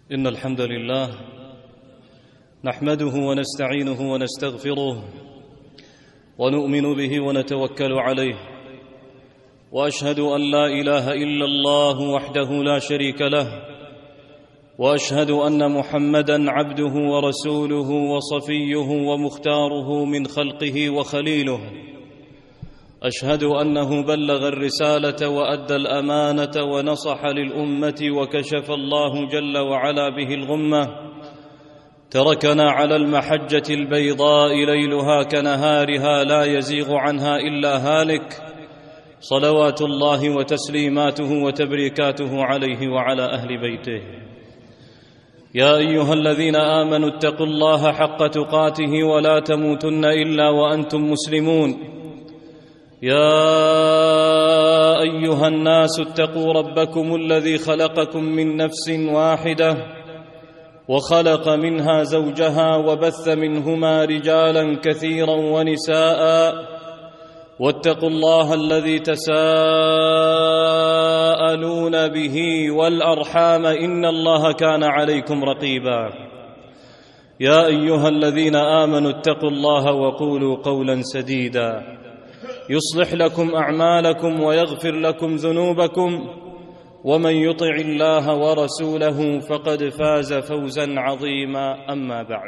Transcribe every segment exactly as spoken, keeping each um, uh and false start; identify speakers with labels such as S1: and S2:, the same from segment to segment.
S1: إن الحمد لله نحمده ونستعينه ونستغفره ونؤمن به ونتوكل عليه، وأشهد أن لا إله إلا الله وحده لا شريك له، وأشهد أن محمدًا عبده ورسوله وصفيه ومختاره من خلقه وخليله. أشهد أنه بلغ الرسالة وأدى الأمانة ونصح للأمة، وكشف الله جل وعلا به الغمة. تركنا على المحجة البيضاء ليلها كنهارها لا يزيغ عنها إلا هالك، صلوات الله وتسليماته وتبريكاته عليه وعلى أهل بيته. يا أيها الذين آمنوا اتقوا الله حق تقاته ولا تموتن إلا وأنتم مسلمون. يا أيها الناس اتقوا ربكم الذي خلقكم من نفس واحدة وخلق منها زوجها وبث منهما رجالا كثيرا ونساء، واتقوا الله الذي تساءلون به والأرحام إن الله كان عليكم رقيبا. يا أيها الذين آمنوا اتقوا الله وقولوا قولا سديدا يصلح لكم أعمالكم ويغفر لكم ذنوبكم، ومن يطع الله ورسوله فقد فاز فوزا عظيما. أما بعد،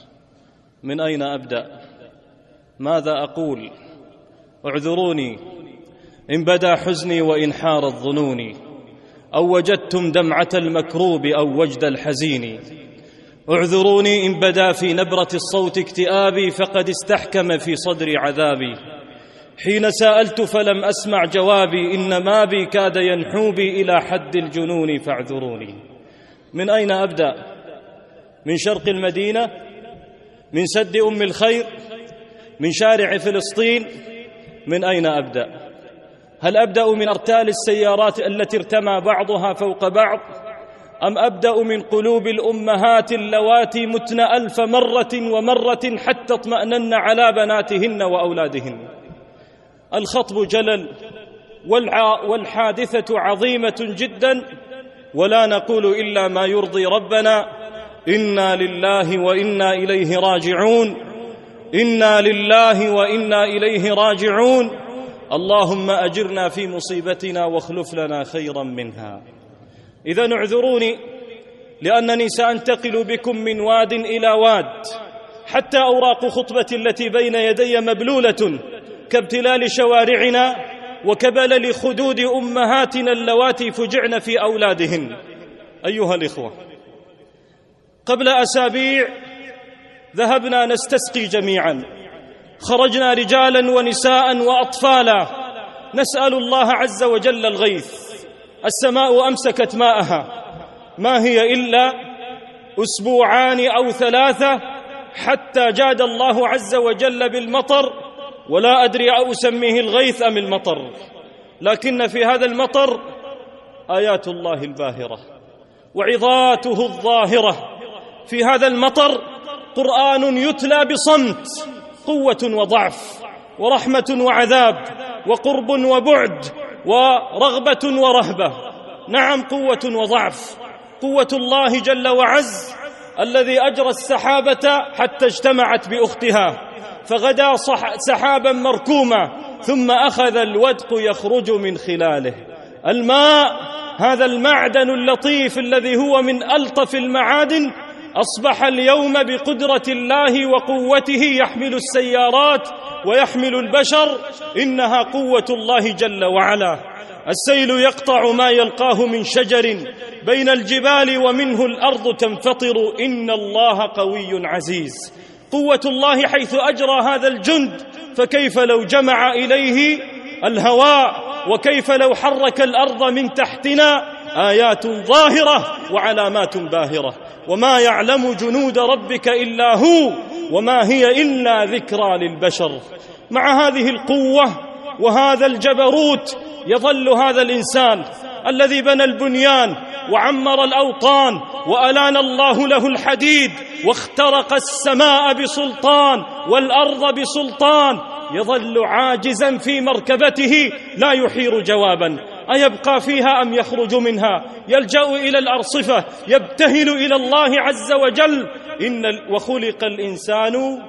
S1: من أين أبدأ؟ ماذا أقول؟ اعذروني إن بدا حزني وإن حارت ظنوني، أو وجدتم دمعة المكروب أو وجد الحزين. اعذروني إن بدا في نبرة الصوت اكتئابي، فقد استحكم في صدري عذابي. حين سألت فلم أسمع جوابي، إن ما بي كاد ينحو بي إلى حد الجنون، فاعذروني. من أين أبدأ؟ من شرق المدينة؟ من سد أم الخير؟ من شارع فلسطين؟ من أين أبدأ؟ هل أبدأ من أرتال السيارات التي ارتمى بعضها فوق بعض، أم أبدأ من قلوب الأمهات اللواتي متن ألف مرة ومرة حتى اطمأنن على بناتهن وأولادهن؟ الخطب جلل والحادثة عظيمة جدا، ولا نقول إلا ما يرضي ربنا. إنا لله وإنا إليه راجعون، إنا لله وإنا إليه راجعون. اللهم أجرنا في مصيبتنا واخلف لنا خيرا منها. إذن اعذروني لأنني سأنتقل بكم من واد إلى واد، حتى أوراق خطبتي التي بين يدي مبلولة كابتلال شوارعنا وكبلل خدود أمهاتنا اللواتي فجعن في أولادهن. أيها الإخوة، قبل أسابيع ذهبنا نستسقي جميعا، خرجنا رجالا ونساء وأطفالا نسأل الله عز وجل الغيث. السماء أمسكت ماءها، ما هي إلا أسبوعان أو ثلاثة حتى جاد الله عز وجل بالمطر، ولا أدري أسميه الغيث أم المطر، لكن في هذا المطر آيات الله الباهرة وعظاته الظاهرة. في هذا المطر قرآن يتلى بصمت، قوة وضعف، ورحمة وعذاب، وقرب وبعد، ورغبة ورهبة. نعم، قوة وضعف. قوة الله جل وعز الذي أجرى السحابة حتى اجتمعت بأختها فغدا سحابا مركوما، ثم أخذ الودق يخرج من خلاله. الماء، هذا المعدن اللطيف الذي هو من ألطف المعادن، أصبح اليوم بقدرة الله وقوته يحمل السيارات ويحمل البشر. إنها قوة الله جل وعلا. السيل يقطع ما يلقاه من شجر بين الجبال، ومنه الأرض تنفطر. إن الله قوي عزيز. قوة الله حيث أجرى هذا الجند، فكيف لو جمع إليه الهواء، وكيف لو حرك الأرض من تحتنا؟ آيات ظاهرة وعلامات باهرة، وما يعلم جنود ربك إلا هو، وما هي إلا ذكرى للبشر. مع هذه القوة وهذا الجبروت يظل هذا الإنسان الذي بنى البنيان وعمر الأوطان وألان الله له الحديد واخترق السماء بسلطان والأرض بسلطان، يظل عاجزا في مركبته لا يحير جوابا. أيبقى فيها أم يخرج منها؟ يلجأ إلى الأرصفة، يبتهل إلى الله عز وجل. إن وخلق الإنسان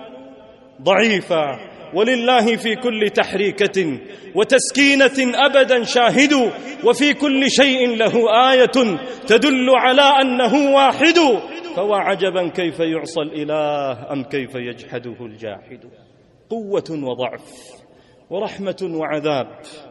S1: ضعيفا، ولله في كل تحريكة وتسكينة أبدا شاهد، وفي كل شيء له آية تدل على أنه واحد. فوعجبا كيف يعصى الإله أم كيف يجحده الجاحد. قوة وضعف ورحمة وعذاب.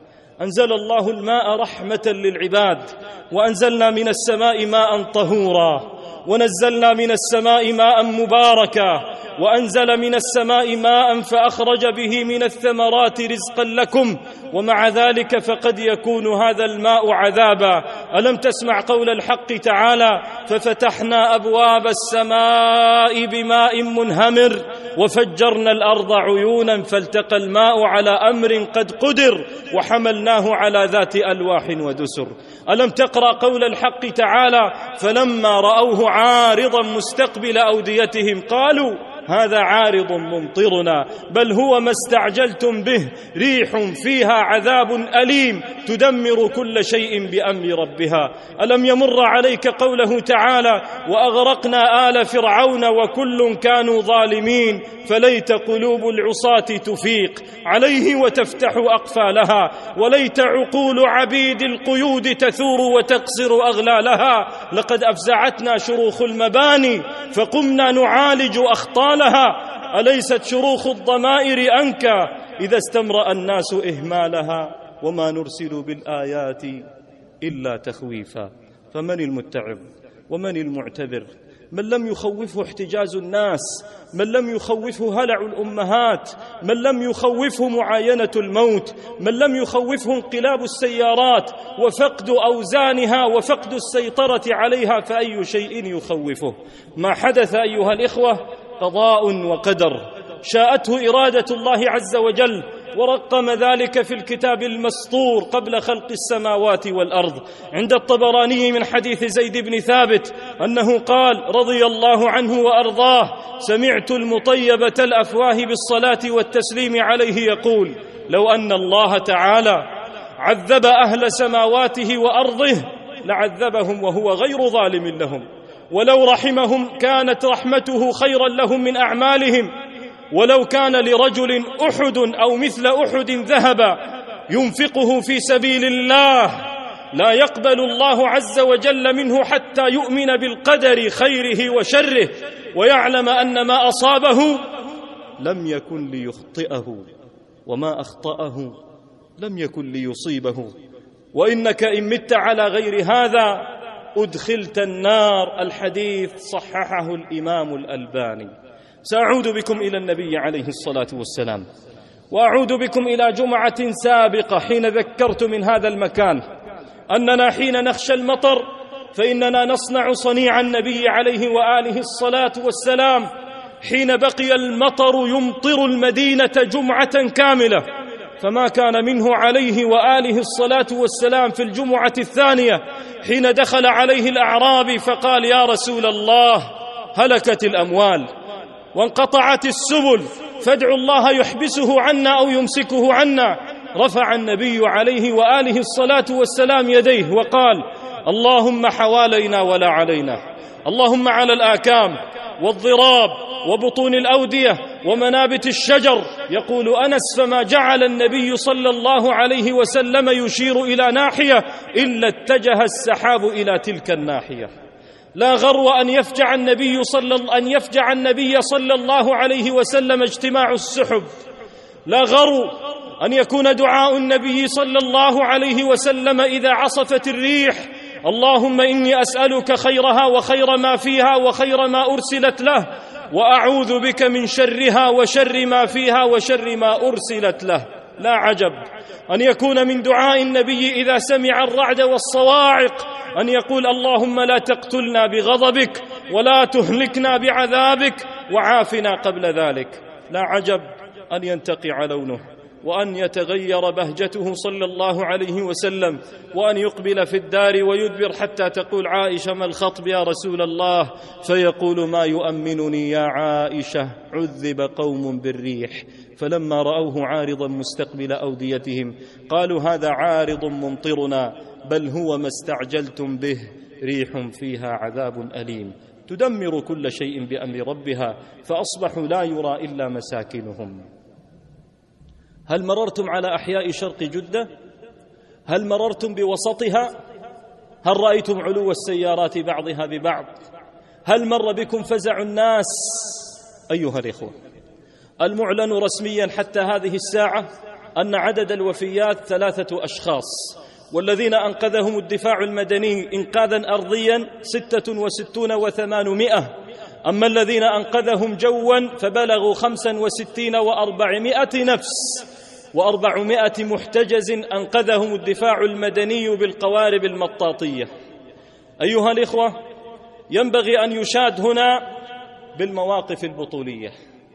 S1: أنزل الله الماء رحمة للعباد، وأنزلنا من السماء ماء طهورا، ونزلنا من السماء ماء مباركا، وأنزل من السماء ماء فأخرج به من الثمرات رزقا لكم، ومع ذلك فقد يكون هذا الماء عذابا. ألم تسمع قول الحق تعالى: ففتحنا أبواب السماء بماء منهمر وفجرنا الأرض عيونا فالتقى الماء على أمر قد قدر وحملناه على ذات ألواح ودسر. ألم تقرأ قول الحق تعالى: فلما رأوه عارضا مستقبل أوديتهم قالوا هذا عارض ممطرنا بل هو ما استعجلتم به ريح فيها عذاب أليم تدمر كل شيء بأمر ربها. ألم يمر عليك قوله تعالى: وأغرقنا آل فرعون وكل كانوا ظالمين فليت قلوب العصاة تفيق عليه وتفتح أقفالها، وليت عقول عبيد القيود تثور وتقصر أغلالها. لقد أفزعتنا شروخ المباني فقمنا نعالج أخطالها، أليست شروخ الضمائر أنكى إذا استمرأ الناس إهمالها، وما نرسل بالآيات إلا تخويفا. فمن المتعظ ومن المعتبر؟ من لم يخوفه احتجاز الناس، من لم يخوفه هلع الأمهات، من لم يخوفه معاينة الموت، من لم يخوفه انقلاب السيارات وفقد أوزانها وفقد السيطرة عليها، فأي شيء يخوفه؟ ما حدث أيها الإخوة قضاء وقدر، شاءته إرادة الله عز وجل، ورقم ذلك في الكتاب المسطور قبل خلق السماوات والأرض. عند الطبراني من حديث زيد بن ثابت أنه قال رضي الله عنه وأرضاه: سمعت المطيبة الأفواه بالصلاة والتسليم عليه يقول: لو أن الله تعالى عذب أهل سماواته وأرضه لعذبهم وهو غير ظالم لهم، ولو رحمهم كانت رحمته خيرا لهم من أعمالهم، ولو كان لرجل أحد أو مثل أحد ذهبا ينفقه في سبيل الله لا يقبل الله عز وجل منه حتى يؤمن بالقدر خيره وشره، ويعلم أن ما أصابه لم يكن ليخطئه وما أخطأه لم يكن ليصيبه، وإنك إن مت على غير هذا أدخلت النار. الحديث صححه الإمام الألباني. سأعود بكم إلى النبي عليه الصلاة والسلام، وأعود بكم إلى جمعة سابقة حين ذكرت من هذا المكان أننا حين نخشى المطر فإننا نصنع صنيع النبي عليه وآله الصلاة والسلام حين بقي المطر يمطر المدينة جمعة كاملة، فما كان منه عليه وآله الصلاة والسلام في الجمعة الثانية حين دخل عليه الأعرابي فقال: يا رسول الله، هلكت الأموال وانقطعت السبل فادعوا الله يحبسه عنا أو يمسكه عنا. رفع النبي عليه وآله الصلاة والسلام يديه وقال: اللهم حوالينا ولا علينا، اللهم على الآكام والضراب وبطون الأودية ومنابت الشجر. يقول أنس: فما جعل النبي صلى الله عليه وسلم يشير إلى ناحية إلا اتجه السحاب إلى تلك الناحية. لا غرو أن يفجع النبي صلى أن يفجع النبي صلى الله عليه وسلم اجتماع السحب، لا غرو أن يكون دعاء النبي صلى الله عليه وسلم إذا عصفت الريح: اللهم إني أسألك خيرها وخير ما فيها وخير ما أرسلت له، وأعوذ بك من شرها وشر ما فيها وشر ما أرسلت له. لا عجب أن يكون من دعاء النبي إذا سمع الرعد والصواعق أن يقول: اللهم لا تقتلنا بغضبك ولا تهلكنا بعذابك وعافنا قبل ذلك. لا عجب أن ينتقع لونه وأن يتغير بهجته صلى الله عليه وسلم، وأن يقبل في الدار ويدبر حتى تقول عائشة: ما الخطب يا رسول الله؟ فيقول: ما يؤمنني يا عائشة، عذب قوم بالريح فلما رأوه عارضا مستقبل أوديتهم قالوا: هذا عارض ممطرنا، بل هو ما استعجلتم به، ريح فيها عذاب أليم تدمر كل شيء بأمر ربها فأصبحوا لا يرى إلا مساكنهم. هل مررتم على أحياء شرق جدة؟ هل مررتم بوسطها؟ هل رأيتم علو السيارات بعضها ببعض؟ هل مر بكم فزع الناس؟ أيها الإخوة، المعلن رسميا حتى هذه الساعة أن عدد الوفيات ثلاثة أشخاص، والذين أنقذهم الدفاع المدني إنقاذا أرضيا ستة وستون وثمانمائة، أما الذين أنقذهم جوا فبلغوا خمسا وستين وأربعمائة نفس، وأربعمائة محتجز أنقذهم الدفاع المدني بالقوارب المطاطية. أيها الإخوة، ينبغي أن يشاد هنا بالمواقف البطولية.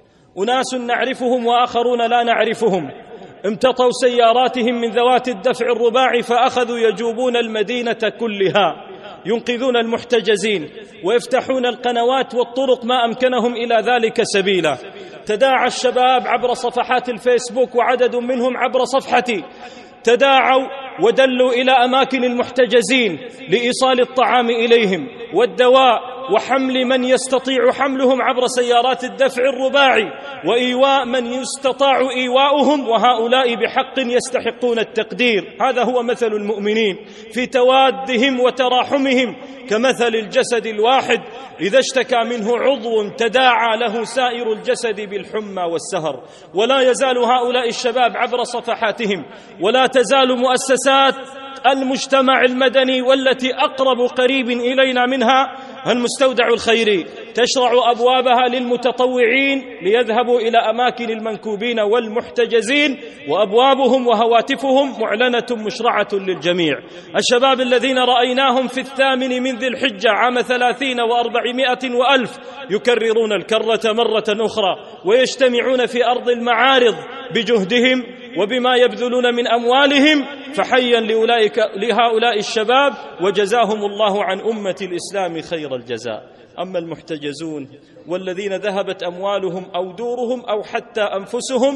S1: أناس نعرفهم وآخرون لا نعرفهم امتطوا سياراتهم من ذوات الدفع الرباعي فأخذوا يجوبون المدينة كلها ينقذون المحتجزين ويفتحون القنوات والطرق ما أمكنهم إلى ذلك سبيلا. تداعى الشباب عبر صفحات الفيسبوك وعدد منهم عبر صفحتي، تداعوا ودلوا إلى أماكن المحتجزين لإيصال الطعام إليهم والدواء وحمل من يستطيع حملهم عبر سيارات الدفع الرباعي وإيواء من يستطاع إيواؤهم، وهؤلاء بحق يستحقون التقدير. هذا هو مثل المؤمنين في توادهم وتراحمهم، كمثل الجسد الواحد إذا اشتكى منه عضو تداعى له سائر الجسد بالحمى والسهر. ولا يزال هؤلاء الشباب عبر صفحاتهم، ولا تزال مؤسسات المجتمع المدني والتي أقرب قريب إلينا منها المستودع الخيري تشرع أبوابها للمتطوعين ليذهبوا إلى أماكن المنكوبين والمحتجزين، وأبوابهم وهواتفهم معلنة مشرعة للجميع. الشباب الذين رأيناهم في الثامن من ذي الحجة عام ثلاثين وأربعمائة وألف يكررون الكرة مرة أخرى ويجتمعون في أرض المعارض بجهدهم وبما يبذلون من أموالهم، فحيا لأولئك لهؤلاء الشباب وجزاهم الله عن أمة الإسلام خير الجزاء. أما المحتجزون والذين ذهبت أموالهم أو دورهم أو حتى أنفسهم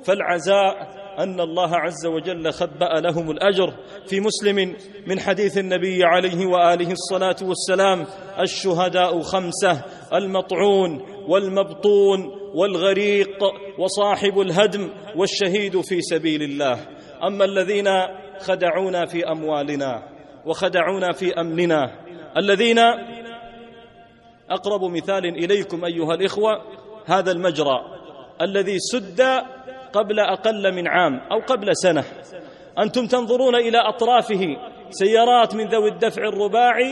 S1: فالعزاء أن الله عز وجل خبأ لهم الأجر. في مسلم من حديث النبي عليه وآله الصلاة والسلام: الشهداء خمسة: المطعون والمبطون والغريق وصاحب الهدم والشهيد في سبيل الله. أما الذين خدعونا في أموالنا وخدعونا في أمننا، الذين أقرب مثال إليكم أيها الإخوة هذا المجرى الذي سد قبل أقل من عام أو قبل سنة، أنتم تنظرون إلى أطرافه سيارات من ذوي الدفع الرباعي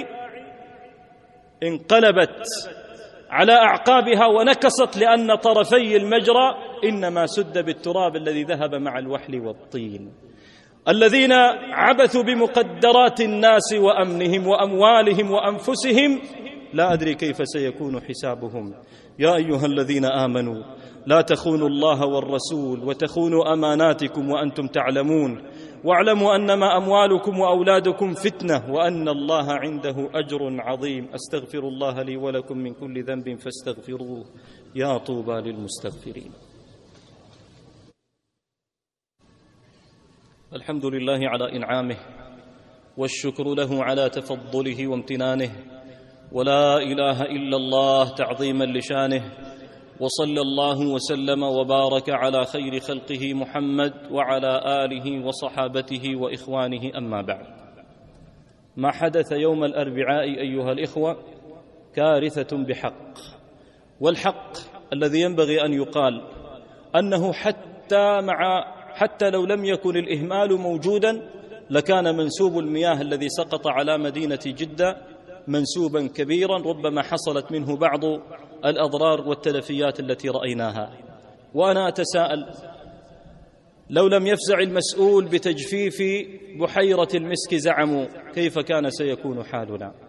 S1: انقلبت على أعقابها ونكصت لأن طرفي المجرى إنما سد بالتراب الذي ذهب مع الوحل والطين. الذين عبثوا بمقدرات الناس وأمنهم وأموالهم وأنفسهم لا أدري كيف سيكون حسابهم. يا أيها الذين آمنوا لا تخونوا الله والرسول وتخونوا أماناتكم وأنتم تعلمون، واعلموا أنما أموالكم وأولادكم فتنة وأن الله عنده أجر عظيم. أستغفر الله لي ولكم من كل ذنب فاستغفروه، يا طوبى للمستغفرين. الحمد لله على إنعامه والشكر له على تفضله وامتنانه، ولا إله إلا الله تعظيما لشانه، وصلى الله وسلم وبارك على خير خلقه محمد وعلى آله وصحابته وإخوانه. أما بعد، ما حدث يوم الأربعاء أيها الإخوة كارثة بحق، والحق الذي ينبغي أن يقال أنه حتى مع حتى لو لم يكن الإهمال موجودا لكان منسوب المياه الذي سقط على مدينة جدة منسوبا كبيرا ربما حصلت منه بعض الأضرار والتلفيات التي رأيناها. وأنا أتساءل، لو لم يفزع المسؤول بتجفيف بحيرة المسك زعموا كيف كان سيكون حالنا؟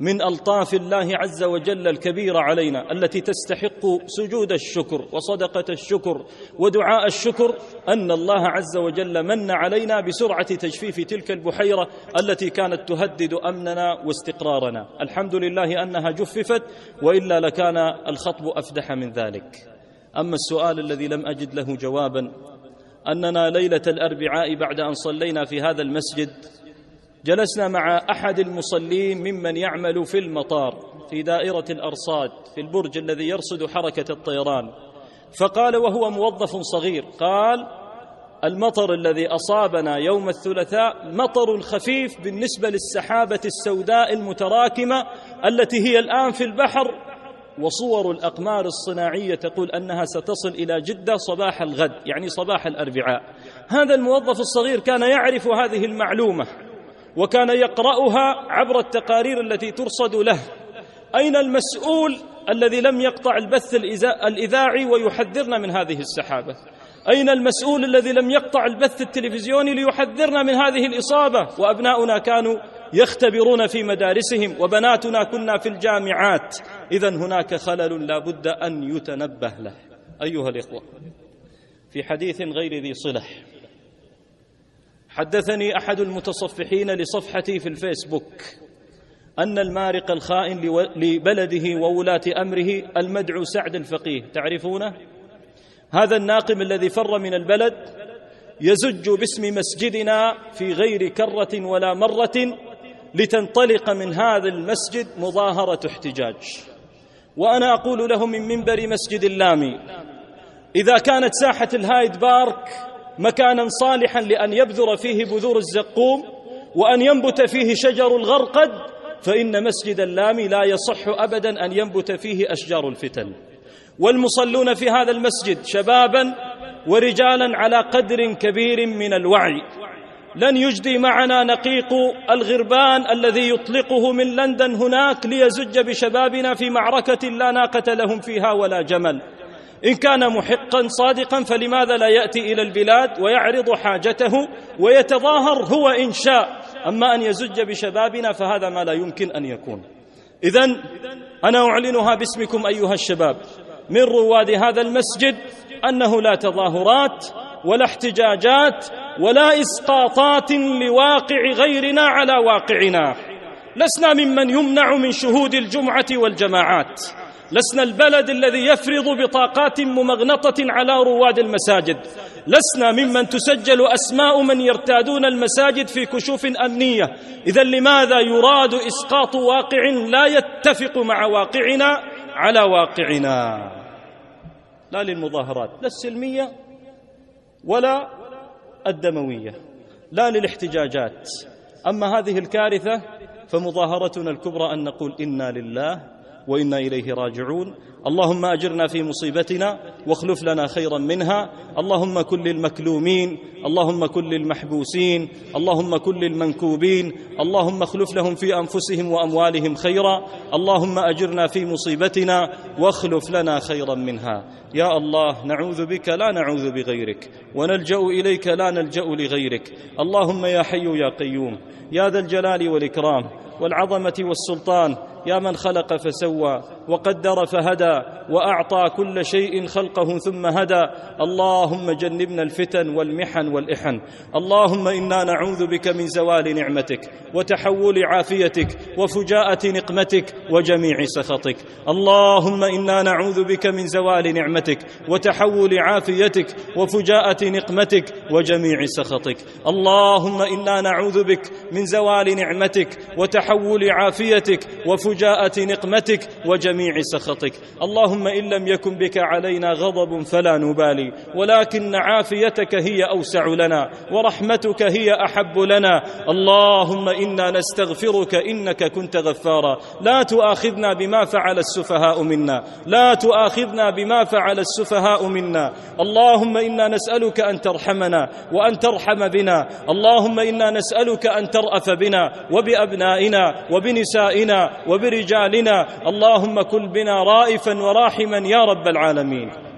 S1: من ألطاف الله عز وجل الكبيرة علينا التي تستحق سجود الشكر وصدقة الشكر ودعاء الشكر أن الله عز وجل من علينا بسرعة تجفيف تلك البحيرة التي كانت تهدد أمننا واستقرارنا. الحمد لله أنها جففت، وإلا لكان الخطب أفدح من ذلك. أما السؤال الذي لم أجد له جوابا، أننا ليلة الأربعاء بعد أن صلينا في هذا المسجد جلسنا مع أحد المصلين ممن يعمل في المطار في دائرة الأرصاد في البرج الذي يرصد حركة الطيران، فقال وهو موظف صغير، قال المطر الذي أصابنا يوم الثلاثاء مطر خفيف بالنسبة للسحابة السوداء المتراكمة التي هي الآن في البحر، وصور الأقمار الصناعية تقول أنها ستصل إلى جدة صباح الغد، يعني صباح الأربعاء. هذا الموظف الصغير كان يعرف هذه المعلومة وكان يقرأها عبر التقارير التي ترصد له. أين المسؤول الذي لم يقطع البث الإذاعي ويحذرنا من هذه السحابة؟ أين المسؤول الذي لم يقطع البث التلفزيوني ليحذرنا من هذه الإصابة؟ وأبناؤنا كانوا يختبرون في مدارسهم وبناتنا كنا في الجامعات. إذن هناك خلل لا بد أن يتنبه له. أيها الإخوة، في حديث غير ذي صلة حدثني أحد المتصفحين لصفحتي في الفيسبوك أن المارق الخائن لبلده وولاة أمره المدعو سعد الفقيه، تعرفونه؟ هذا الناقم الذي فر من البلد يزج باسم مسجدنا في غير كرة ولا مرة لتنطلق من هذا المسجد مظاهرة احتجاج. وأنا أقول له من منبر مسجد اللامي، إذا كانت ساحة الهايد بارك مكانا صالحا لأن يبذر فيه بذور الزقوم وأن ينبت فيه شجر الغرقد، فإن مسجد اللامي لا يصح أبدا أن ينبت فيه أشجار الفتن. والمصلون في هذا المسجد شبابا ورجالا على قدر كبير من الوعي. لن يجدي معنا نقيق الغربان الذي يطلقه من لندن هناك ليزج بشبابنا في معركة لا ناقة لهم فيها ولا جمل. إن كان محقا صادقا فلماذا لا يأتي إلى البلاد ويعرض حاجته ويتظاهر هو إن شاء؟ أما أن يزج بشبابنا فهذا ما لا يمكن أن يكون. إذن أنا أعلنها باسمكم أيها الشباب من رواد هذا المسجد أنه لا تظاهرات ولا احتجاجات ولا إسقاطات لواقع غيرنا على واقعنا. لسنا ممن يمنع من شهود الجمعة والجماعات، لسنا البلد الذي يفرض بطاقات ممغنطة على رواد المساجد، لسنا ممن تسجل أسماء من يرتادون المساجد في كشوف أمنية. إذن لماذا يراد إسقاط واقع لا يتفق مع واقعنا على واقعنا؟ لا للمظاهرات، لا السلمية ولا الدموية، لا للاحتجاجات. أما هذه الكارثة فمظاهرتنا الكبرى أن نقول إنا لله وإنا إليه راجعون. اللهم أجرنا في مصيبتنا واخلف لنا خيرا منها. اللهم كن للمكلومين، اللهم كن للمحبوسين، اللهم كن للمنكوبين، اللهم اخلف لهم في أنفسهم وأموالهم خيرا. اللهم أجرنا في مصيبتنا واخلف لنا خيرا منها. يا الله، نعوذ بك لا نعوذ بغيرك، ونلجأ إليك لا نلجأ لغيرك. اللهم يا حي يا قيوم، يا ذا الجلال والإكرام والعظمة والسلطان، يا من خلق فسوى وقدر فهدى وأعطى كل شيء خلقه ثم هدى. اللهم جنبنا الفتن والمحن والإحن. اللهم إنا نعوذ بك من زوال نعمتك وتحول عافيتك وفجاءة نقمتك وجميع سخطك. اللهم إنا نعوذ بك من زوال نعمتك وتحول عافيتك وفجاءة نقمتك وجميع سخطك. اللهم إنا نعوذ بك من زوال نعمتك وتحول عافيتك وفجاءة نقمتك وجميع سخطك. اللهم إن لم يكن بك علينا غضب فلا نبالي، ولكن عافيتك هي أوسع لنا ورحمتك هي أحب لنا. اللهم إنا نستغفرك إنك كنت غفارا. لا تؤاخذنا بما فعل السفهاء منا، لا تؤاخذنا بما فعل السفهاء منا. اللهم إنا نسألك أن ترحمنا وأن ترحم بنا. اللهم إنا نسألك أن ترأف بنا وبأبنائنا وبنسائنا وبرجالنا. اللهم كن بنا رائفا وراحما يا رب العالمين.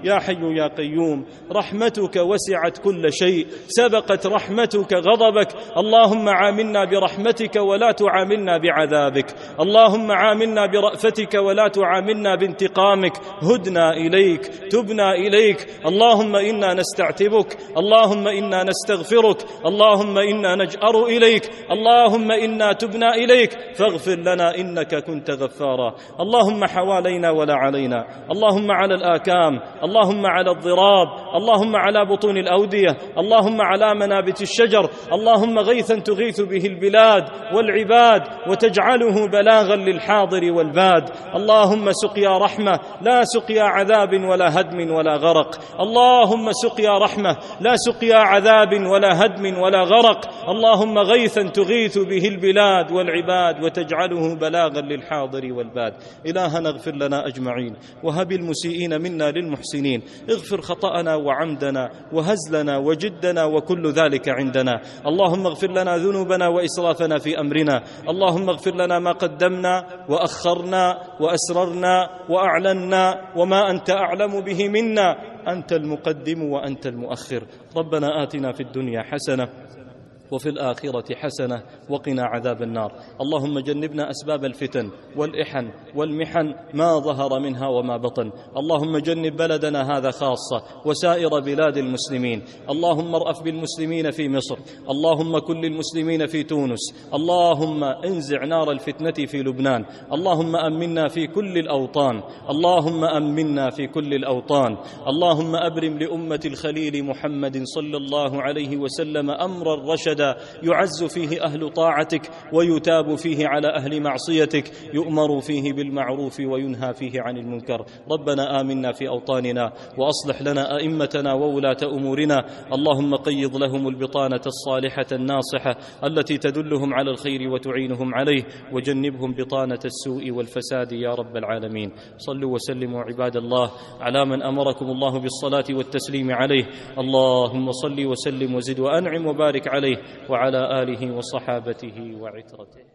S1: يا حي يا قيوم. رحمتك وسعت كل شيء، سبقت رحمتك غضبك. اللهم عاملنا برحمتك ولا تعاملنا بعذابك، اللهم عاملنا برأفتك ولا تعاملنا بانتقامك. هدنا إليك، تبنا إليك. اللهم إنا نستعتبك، اللهم إنا نستغفرك، اللهم إنا نجأر إليك، اللهم إنا تبنا إليك، فاغفر لنا إنك كنت غفارا. اللهم حوالينا ولا علينا، اللهم على الآكام، اللهم على الضراب، اللهم على بطون الأودية، اللهم على منابت الشجر، اللهم غيثا تغيث به البلاد والعباد وتجعله بلاغا للحاضر والباد. اللهم سقيا رحمة لا سقيا عذاب ولا هدم ولا غرق، اللهم سقيا رحمة لا سقيا عذاب ولا هدم ولا غرق. اللهم غيثا تغيث به البلاد والعباد وتجعله بلاغا للحاضر والباد. إلهنا اغفر لنا أجمعين، وهب المسيئين منا للمحسنين. اغفر خطأنا وعمدنا وهزلنا وجدنا وكل ذلك عندنا. اللهم اغفر لنا ذنوبنا وإسرافنا في أمرنا. اللهم اغفر لنا ما قدمنا وأخرنا وأسررنا وأعلنا وما أنت أعلم به منا، أنت المقدم وأنت المؤخر. ربنا آتنا في الدنيا حسنة وفي الآخرة حسنة وقنا عذاب النار. اللهم جنبنا أسباب الفتن والإحن والمحن ما ظهر منها وما بطن. اللهم جنب بلدنا هذا خاصة وسائر بلاد المسلمين. اللهم ارأف بالمسلمين في مصر، اللهم كن للمسلمين في تونس، اللهم انزع نار الفتنة في لبنان، اللهم أمنا في كل الأوطان، اللهم أمنا في كل الأوطان. اللهم أبرم لأمة الخليل محمد صلى الله عليه وسلم أمر الرشد يعز فيه أهل طاعتك ويتاب فيه على أهل معصيتك، يؤمر فيه بالمعروف وينهى فيه عن المنكر. ربنا آمنا في أوطاننا وأصلح لنا أئمتنا وولاة أمورنا. اللهم قيض لهم البطانة الصالحة الناصحة التي تدلهم على الخير وتعينهم عليه، وجنبهم بطانة السوء والفساد يا رب العالمين. صلوا وسلموا عباد الله على من أمركم الله بالصلاة والتسليم عليه. اللهم صل وسلم وزد وأنعم وبارك عليه وعلى آله وصحابته وعترته.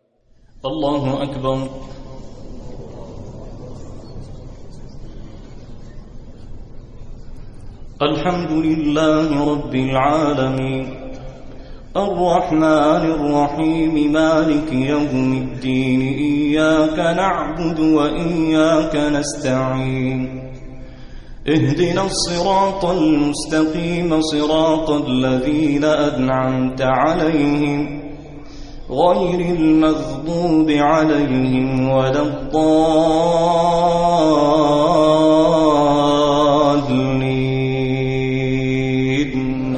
S1: الله أكبر. الحمد لله رب العالمين، الرحمن الرحيم، مالك يوم الدين. إياك نعبد وإياك نستعين. اهدنا الصراط المستقيم، صراط الذين أنعمت عليهم غير المغضوب عليهم ولا الضالين.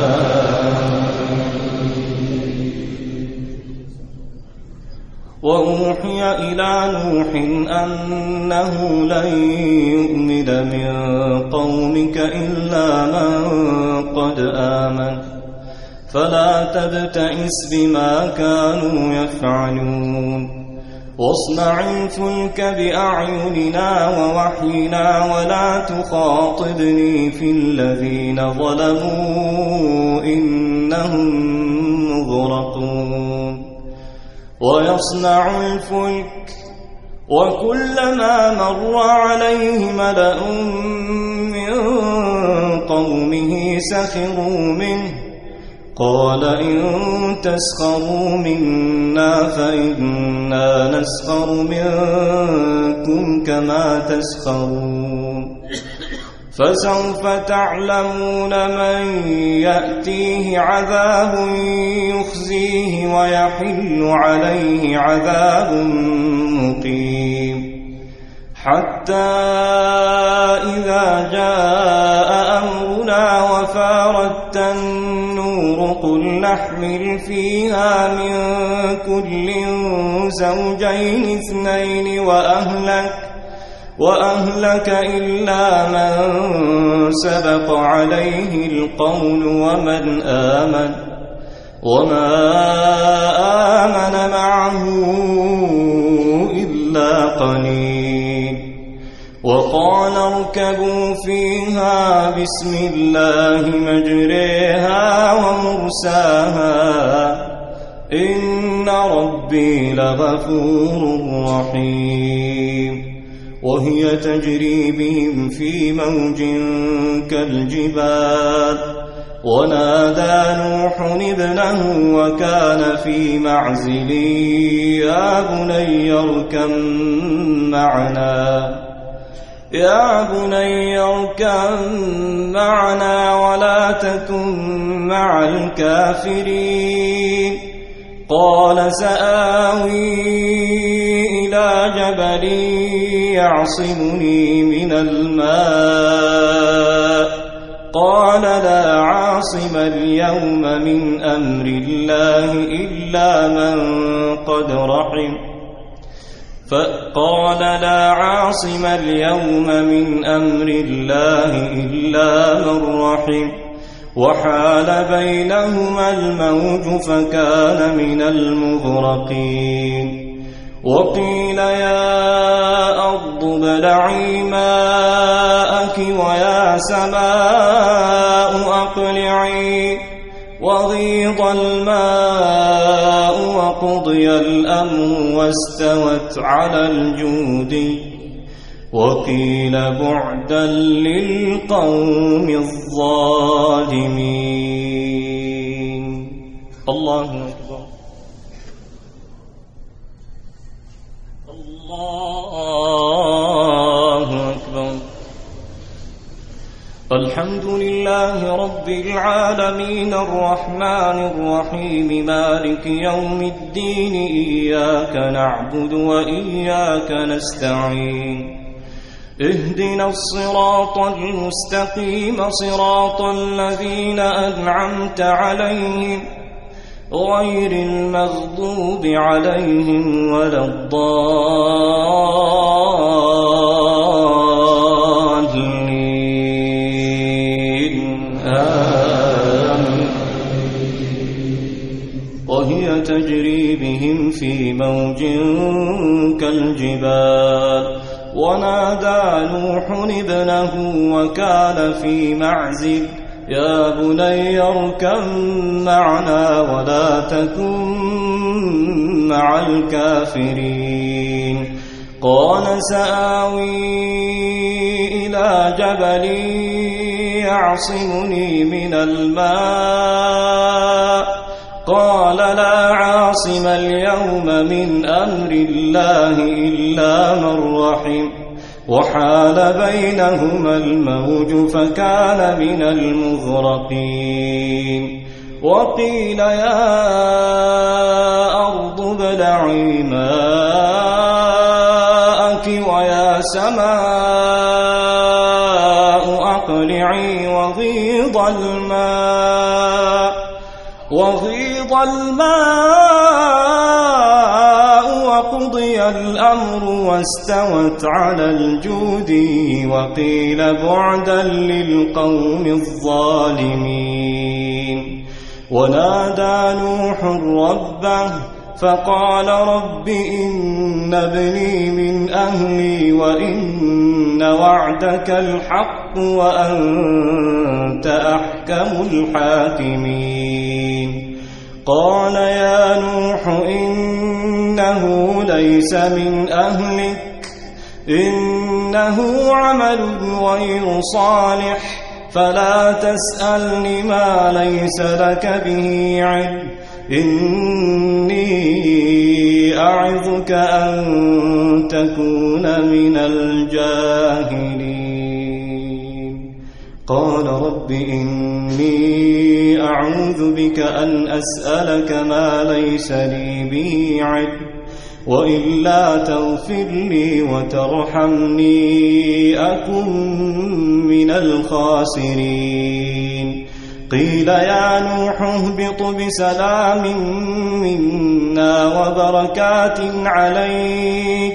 S1: وأوحي إلى نوح أنه لن يؤمن من قومك إلا من قد آمن، فلا تبتئس بما كانوا يفعلون. واصنع الفلك بأعيننا ووحينا ولا تخاطبني في الذين ظلموا إنهم مغرقون. ويصنع الفلك وكلما مر عليه ملأ من قومه سخروا منه قال إن تسخروا منا فإنا نسخر منكم كما تسخرون. فسوف تعلمون من يأتيه عذاب يخزيه ويحل عليه عذاب مقيم. حتى إذا جاء أمرنا وفارت النور قل نحمل فيها من كل زوجين اثنين وأهلك وأهلك إلا من سبق عليه القول ومن آمن وما آمن معه إلا قليل. وقال اركبوا فيها بسم الله مجريها ومرساها إن ربي لغفور رحيم.
S2: وهي تجري بهم في موج كالجبال ونادى نوح ابنه وكان في معزل يا بني اركب معنا يا بني اركب معنا ولا تكن مع الكافرين قال سآوي إلى جبل يعصمني من الماء قال لا عاصم اليوم من أمر الله إلا من قد رحم فقال لا عاصم اليوم من أمر الله إلا من رحم وحال بينهما الموج فكان من المغرقين وقيل يا أرض ابلعي ماءك ويا سماء أقلعي وغيض الماء وقضي الأمر واستوت على الجود وقيل بعدا للقوم الظالمين. الله أكبر. الله أكبر. الحمد لله رب العالمين الرحمن الرحيم مالك يوم الدين إياك نعبد وإياك نستعين اهدنا الصراط المستقيم صراط الذين أنعمت عليهم غير المغضوب عليهم ولا الضالين آمين. وهي تجري بهم في موج كالجبال ونادى نوح ابنه وكان في معزل يا بني اركب معنا ولا تكن مع الكافرين قال سآوي إلى جبل يعصمني من الماء قال لا عاصم اليوم من أمر الله إلا من رحم وحال بينهما الموج فكان من المغرقين وقيل يا أرض ابلعي ماءك ويا سماء أقلعي وغيض الماء وغيض الماء وقضي الأمر واستوت على الجود وقيل بعدا للقوم الظالمين ونادى نوح ربه فقال رب إن ابني من أهلي وإن وعدك الحق وأنت أحكم الحاكمين قال يا نوح إنه ليس من أهلك إنه عمل غير صالح فلا تسألني ما ليس لك به علم إني أعظك أن تكون من الجاهلين قال رب إني أعوذ بك أن أسألك ما ليس لي به علم وإلا تغفر لي وترحمني أكن من الخاسرين قيل يا نوح اهبط بسلام منا وبركات عليك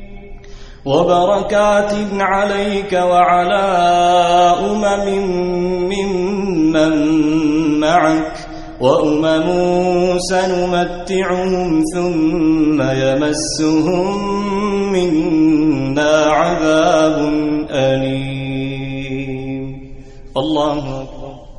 S2: وبركات عليك وعلى أمم ممن معك وأمم سنمتعهم ثم يمسهم منا عذاب أليم. الله أكبر.